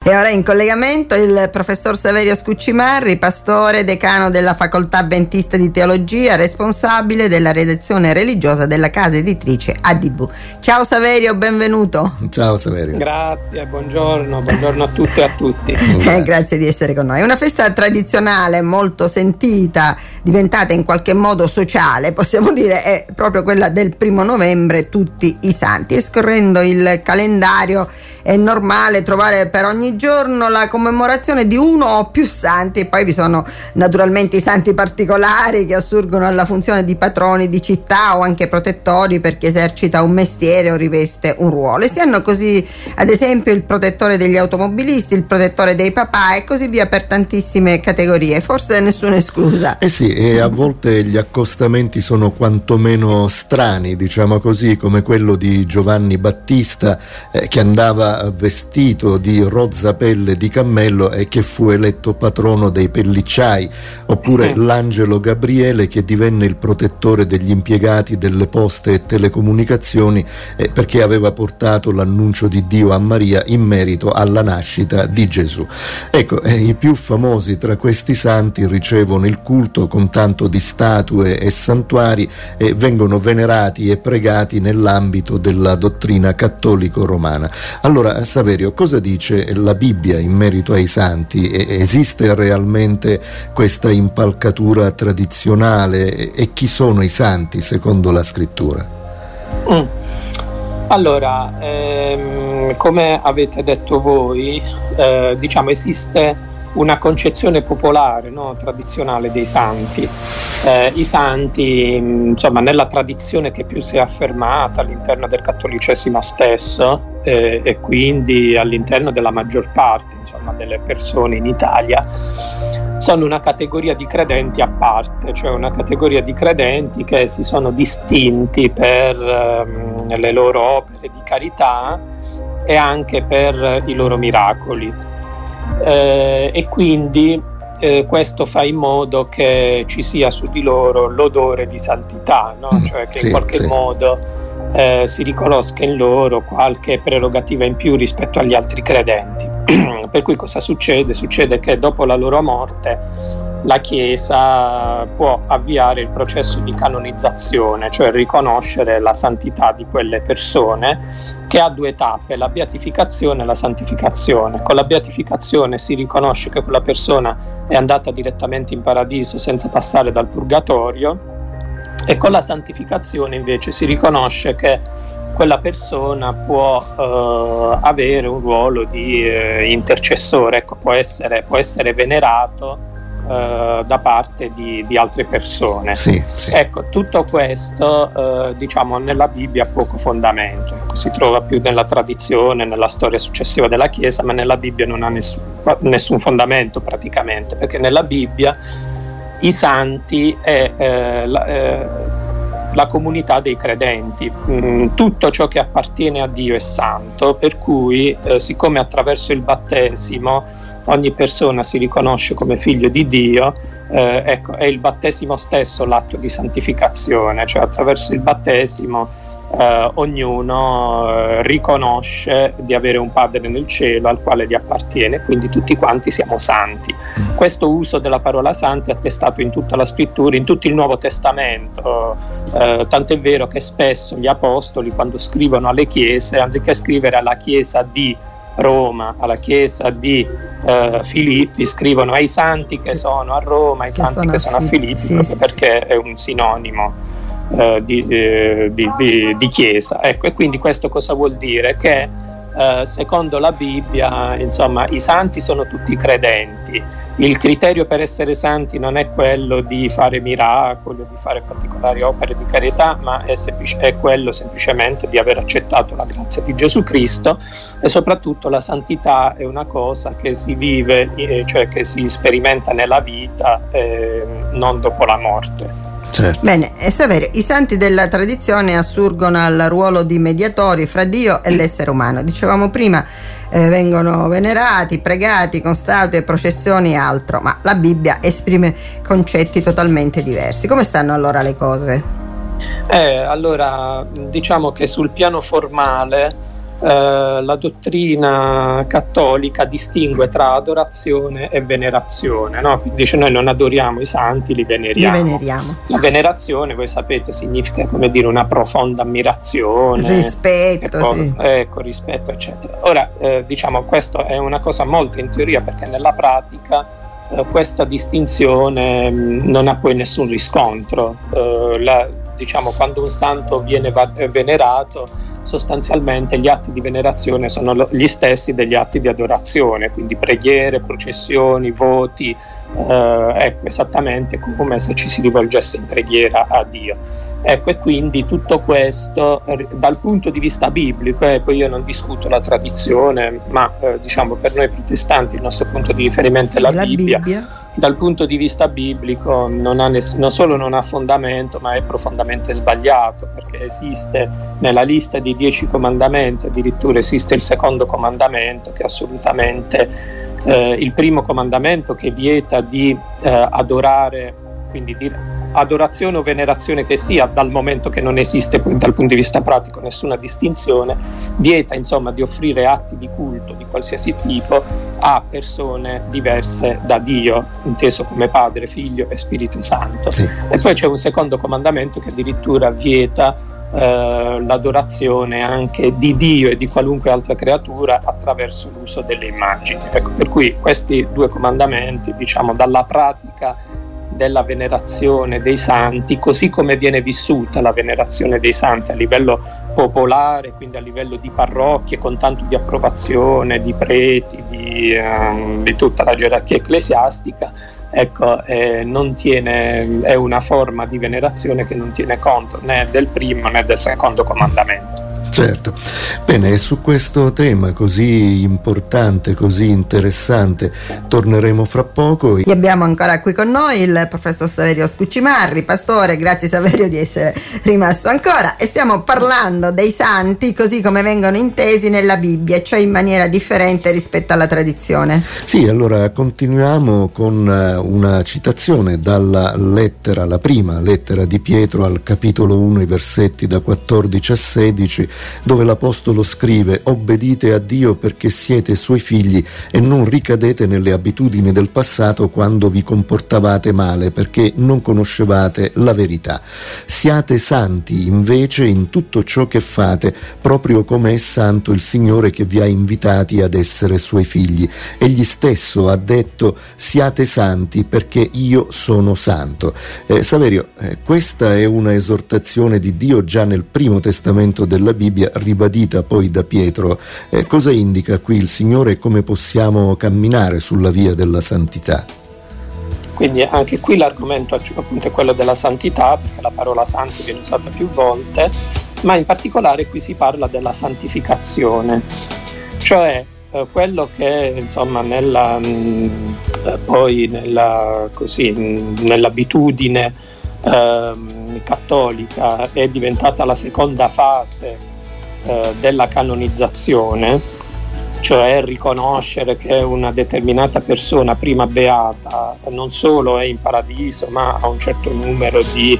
E ora in collegamento il professor Saverio Scuccimarri, pastore, decano della Facoltà Adventista di Teologia, responsabile della redazione religiosa della casa editrice ADV. Ciao Saverio, benvenuto. Ciao Saverio. Grazie, buongiorno a tutte e a tutti. Grazie di essere con noi. È una festa tradizionale molto sentita, diventata in qualche modo sociale, possiamo dire, è proprio quella del 1° novembre, tutti i santi. E scorrendo il calendario è normale trovare per ogni giorno la commemorazione di uno o più santi. Poi vi sono naturalmente i santi particolari che assurgono alla funzione di patroni di città o anche protettori per chi esercita un mestiere o riveste un ruolo. E si hanno così ad esempio il protettore degli automobilisti, il protettore dei papà e così via per tantissime categorie, forse nessuna esclusa. Sì, e a volte gli accostamenti sono quantomeno strani, diciamo così, come quello di Giovanni Battista che andava vestito di rozza pelle di cammello e che fu eletto patrono dei pellicciai, oppure l'angelo Gabriele che divenne il protettore degli impiegati delle poste e telecomunicazioni perché aveva portato l'annuncio di Dio a Maria in merito alla nascita di Gesù. Ecco, i più famosi tra questi santi ricevono il culto con tanto di statue e santuari e vengono venerati e pregati nell'ambito della dottrina cattolico-romana. Allora, Saverio, cosa dice la Bibbia in merito ai santi? Esiste realmente questa impalcatura tradizionale? E chi sono i santi secondo la scrittura? Allora, come avete detto voi, diciamo esiste una concezione popolare, no, tradizionale dei santi. I santi, insomma, nella tradizione che più si è affermata all'interno del cattolicesimo stesso e quindi all'interno della maggior parte, insomma, delle persone in Italia, sono una categoria di credenti a parte, cioè una categoria di credenti che si sono distinti per le loro opere di carità e anche per i loro miracoli. E quindi questo fa in modo che ci sia su di loro l'odore di santità, no? Cioè che in qualche modo si riconosca in loro qualche prerogativa in più rispetto agli altri credenti. Per cui cosa succede? Succede che dopo la loro morte la Chiesa può avviare il processo di canonizzazione, cioè riconoscere la santità di quelle persone, che ha 2 tappe, la beatificazione e la santificazione. Con la beatificazione si riconosce che quella persona è andata direttamente in paradiso senza passare dal purgatorio, e con la santificazione invece si riconosce che quella persona può avere un ruolo di intercessore, ecco, può essere venerato da parte di altre persone. Sì. Ecco, tutto questo diciamo nella Bibbia ha poco fondamento, ecco, si trova più nella tradizione, nella storia successiva della Chiesa, ma nella Bibbia non ha nessun fondamento praticamente, perché nella Bibbia i santi è la comunità dei credenti, tutto ciò che appartiene a Dio è santo, per cui siccome attraverso il battesimo ogni persona si riconosce come figlio di Dio, ecco, è il battesimo stesso l'atto di santificazione, cioè attraverso il battesimo ognuno riconosce di avere un Padre nel cielo al quale gli appartiene, quindi tutti quanti siamo santi. Questo uso della parola santi è attestato in tutta la scrittura, in tutto il Nuovo Testamento, tant'è vero che spesso gli apostoli, quando scrivono alle chiese, anziché scrivere alla chiesa di Roma, alla chiesa di Filippi, scrivono ai santi che sono a Roma, ai santi che sono a Filippi, proprio perché è un sinonimo di chiesa. Ecco, e quindi questo cosa vuol dire? Che secondo la Bibbia, insomma, i santi sono tutti credenti. Il criterio per essere santi non è quello di fare miracoli o di fare particolari opere di carità, ma è quello semplicemente di aver accettato la grazia di Gesù Cristo, e soprattutto la santità è una cosa che si vive, cioè che si sperimenta nella vita, non dopo la morte. Certo. Bene, e Saverio, i santi della tradizione assurgono al ruolo di mediatori fra Dio e l'essere umano. Dicevamo prima, vengono venerati, pregati con statue, processioni e altro, ma la Bibbia esprime concetti totalmente diversi. Come stanno allora le cose? Allora, diciamo che sul piano formale la dottrina cattolica distingue tra adorazione e venerazione, no? Quindi dice: noi non adoriamo i santi, li veneriamo. La venerazione, voi sapete, significa, come dire, una profonda ammirazione, rispetto, sì. Ecco, rispetto, eccetera. Ora, diciamo, questo è una cosa molto in teoria, perché nella pratica questa distinzione non ha poi nessun riscontro. Diciamo, quando un santo viene venerato, sostanzialmente gli atti di venerazione sono gli stessi degli atti di adorazione, quindi preghiere, processioni, voti, ecco, esattamente come se ci si rivolgesse in preghiera a Dio. Ecco, e quindi tutto questo dal punto di vista biblico, poi io non discuto la tradizione, ma diciamo, per noi protestanti il nostro punto di riferimento è la Bibbia. Dal punto di vista biblico non solo non ha fondamento, ma è profondamente sbagliato, perché esiste nella lista dei 10 comandamenti, addirittura esiste il secondo comandamento, che è assolutamente il primo comandamento, che vieta di adorare, quindi di adorazione o venerazione che sia, dal momento che non esiste dal punto di vista pratico nessuna distinzione, vieta insomma di offrire atti di culto di qualsiasi tipo a persone diverse da Dio, inteso come Padre, Figlio e Spirito Santo. Sì. E poi c'è un secondo comandamento che addirittura vieta l'adorazione anche di Dio e di qualunque altra creatura attraverso l'uso delle immagini. Ecco, per cui questi due comandamenti, diciamo, dalla pratica della venerazione dei santi, così come viene vissuta la venerazione dei santi a livello popolare, quindi a livello di parrocchie, con tanto di approvazione di preti, di tutta la gerarchia ecclesiastica, ecco, è una forma di venerazione che non tiene conto né del primo né del secondo comandamento. Certo. Bene, su questo tema così importante, così interessante, torneremo fra poco. E abbiamo ancora qui con noi il professor Saverio Scuccimarri. Pastore, grazie Saverio di essere rimasto ancora, e stiamo parlando dei santi così come vengono intesi nella Bibbia, cioè in maniera differente rispetto alla tradizione. Sì, allora continuiamo con una citazione dalla lettera, la prima lettera di Pietro al capitolo 1, i versetti da 14 a 16, dove l'Apostolo scrive: obbedite a Dio perché siete suoi figli e non ricadete nelle abitudini del passato quando vi comportavate male perché non conoscevate la verità. Siate santi invece in tutto ciò che fate, proprio come è santo il Signore che vi ha invitati ad essere suoi figli. Egli stesso ha detto: siate santi perché io sono santo. Saverio, questa è una esortazione di Dio già nel Primo Testamento della Bibbia, ribadita poi da Pietro. Cosa indica qui il Signore e come possiamo camminare sulla via della santità? Quindi anche qui l'argomento appunto è quello della santità, perché la parola santo viene usata più volte, ma in particolare qui si parla della santificazione, cioè quello che insomma nell'abitudine cattolica è diventata la seconda fase della canonizzazione, cioè riconoscere che una determinata persona prima beata non solo è in paradiso, ma ha un certo numero di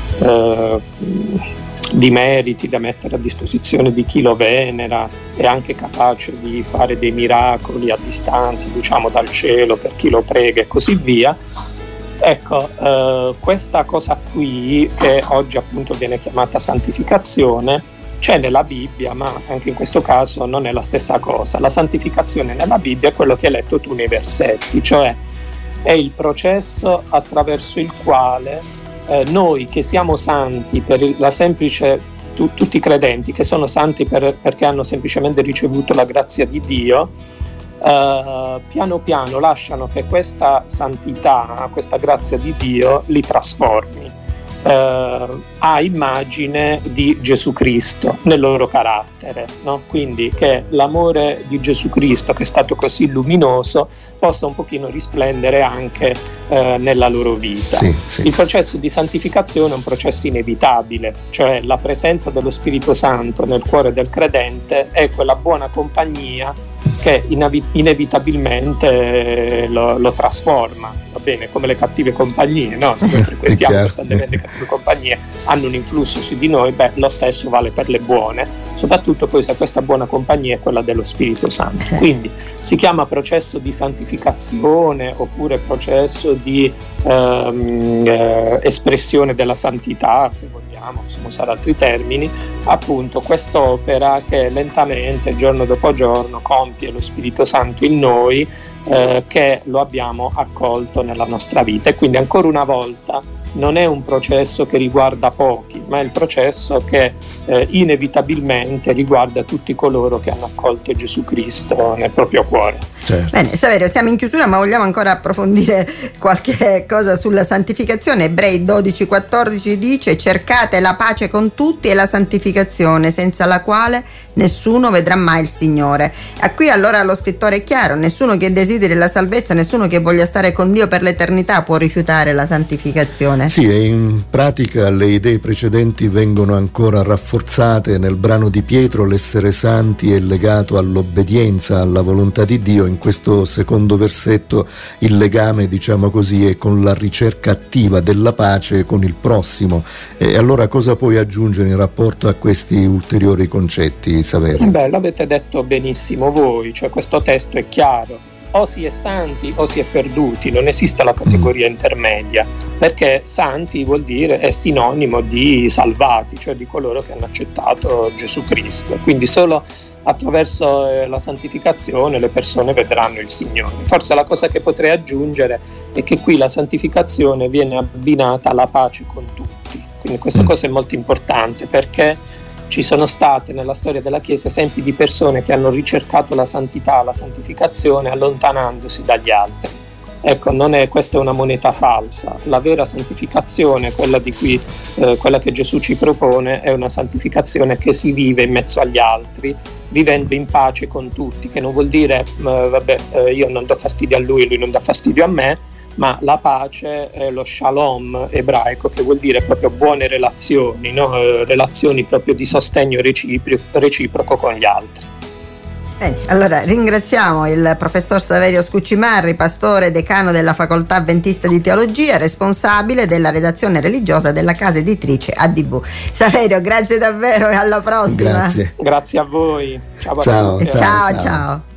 meriti da mettere a disposizione di chi lo venera, è anche capace di fare dei miracoli a distanza, diciamo, dal cielo per chi lo prega e così via. Ecco, questa cosa qui, che oggi appunto viene chiamata santificazione, c'è nella Bibbia, ma anche in questo caso non è la stessa cosa. La santificazione nella Bibbia è quello che hai letto tu nei versetti, cioè è il processo attraverso il quale noi che siamo santi per la semplice, tutti i credenti che sono santi perché hanno semplicemente ricevuto la grazia di Dio, piano piano lasciano che questa santità, questa grazia di Dio li trasformi a immagine di Gesù Cristo nel loro carattere, no? Quindi che l'amore di Gesù Cristo, che è stato così luminoso, possa un pochino risplendere anche nella loro vita. Sì. Il processo di santificazione è un processo inevitabile, cioè la presenza dello Spirito Santo nel cuore del credente è quella buona compagnia che inevitabilmente lo trasforma, va bene, come le cattive compagnie, no? Se noi frequentiamo costantemente cattive compagnie, hanno un influsso su di noi, lo stesso vale per le buone, soprattutto poi se questa buona compagnia è quella dello Spirito Santo. Quindi si chiama processo di santificazione oppure processo di espressione della santità, se vogliamo, possiamo usare altri termini, appunto quest'opera che lentamente, giorno dopo giorno, compie lo Spirito Santo in noi, che lo abbiamo accolto nella nostra vita. E quindi ancora una volta non è un processo che riguarda pochi, ma è il processo che inevitabilmente riguarda tutti coloro che hanno accolto Gesù Cristo nel proprio cuore. Certo. Bene, Saverio, siamo in chiusura, ma vogliamo ancora approfondire qualche cosa sulla santificazione. Ebrei 12:14 dice: cercate la pace con tutti e la santificazione, senza la quale nessuno vedrà mai il Signore. A qui allora lo scrittore è chiaro: nessuno che desideri la salvezza, nessuno che voglia stare con Dio per l'eternità può rifiutare la santificazione. Sì, e in pratica le idee precedenti vengono ancora rafforzate nel brano di Pietro. L'essere santi è legato all'obbedienza alla volontà di Dio. In questo secondo versetto il legame, diciamo così, è con la ricerca attiva della pace con il prossimo. E allora cosa puoi aggiungere in rapporto a questi ulteriori concetti, Saverio? L'avete detto benissimo voi, cioè questo testo è chiaro. O si è santi o si è perduti, non esiste la categoria intermedia, perché santi vuol dire è sinonimo di salvati, cioè di coloro che hanno accettato Gesù Cristo. Quindi solo attraverso la santificazione le persone vedranno il Signore. Forse la cosa che potrei aggiungere è che qui la santificazione viene abbinata alla pace con tutti. Quindi questa cosa è molto importante, perché ci sono state nella storia della Chiesa esempi di persone che hanno ricercato la santità, la santificazione allontanandosi dagli altri. Ecco, questa è una moneta falsa. La vera santificazione, quella che Gesù ci propone, è una santificazione che si vive in mezzo agli altri, vivendo in pace con tutti, che non vuol dire io non do fastidio a lui non dà fastidio a me, ma la pace è lo shalom ebraico, che vuol dire proprio buone relazioni, no? Relazioni proprio di sostegno reciproco con gli altri. Bene, allora ringraziamo il professor Saverio Scuccimarri, pastore decano della Facoltà Adventista di Teologia, responsabile della redazione religiosa della casa editrice ADV. Saverio, grazie davvero e alla prossima. Grazie. Grazie a voi. Ciao.